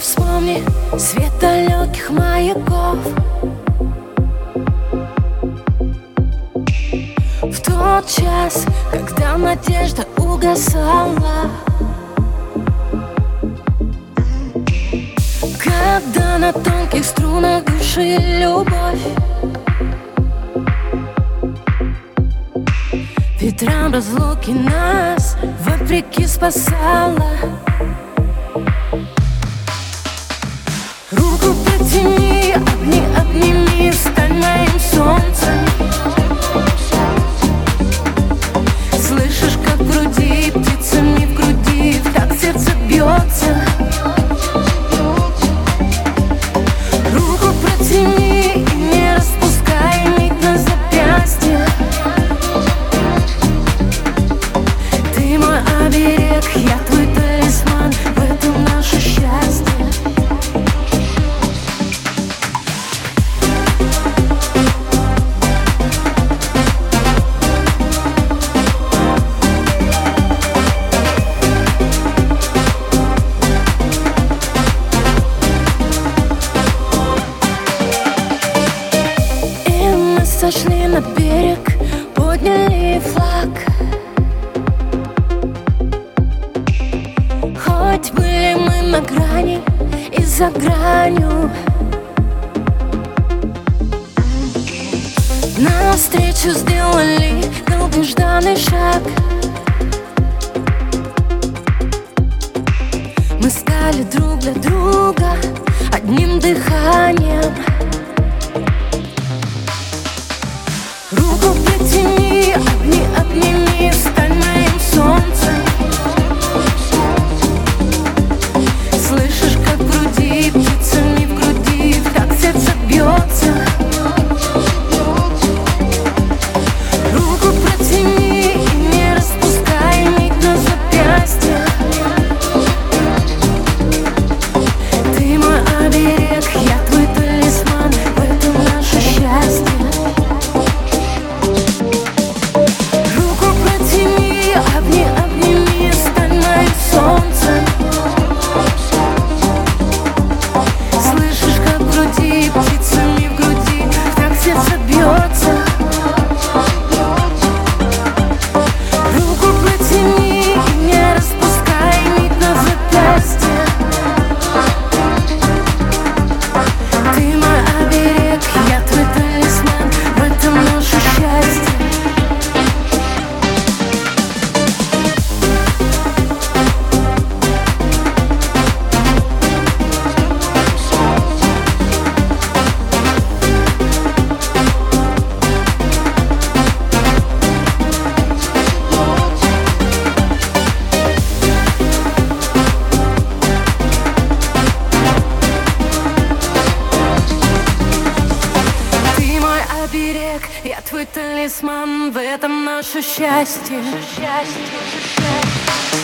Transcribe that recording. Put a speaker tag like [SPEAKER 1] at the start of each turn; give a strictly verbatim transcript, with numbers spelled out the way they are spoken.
[SPEAKER 1] вспомни свет далеких маяков. В тот час, когда надежда угасала, когда на тонких струнах души любовь, ветрам разлуки нас вопреки спасала. Руку протяни, обни, обними, стань моим солнцем. Слышишь, как в груди птицами в груди, как сердце бьется. Руку протяни и не распускай нить на запястье. Ты мой оберег, я твой талисман, в этом наше счастье. Сошли на берег, подняли флаг. Хоть были мы на грани и за гранью, навстречу сделали долгожданный шаг. Мы стали друг для друга одним дыханием. Руку протяни, обни, обними, стань моим солнцем. Слышишь, как в груди птицами в груди, как сердце бьется. Руку протяни и не распускай нить на запястье. Ты мой оберег, я твой талисман, в этом наше счастье. Обни, обними, стань моим солнцем. Слышишь, как в груди птицами в груди, как сердце бьется. Руку протяни и не распускай нить на запястье. Ты мой оберег, я твой талисман, в этом наше счастье. Я твой талисман, в этом наше счастье. Счастье, счастье.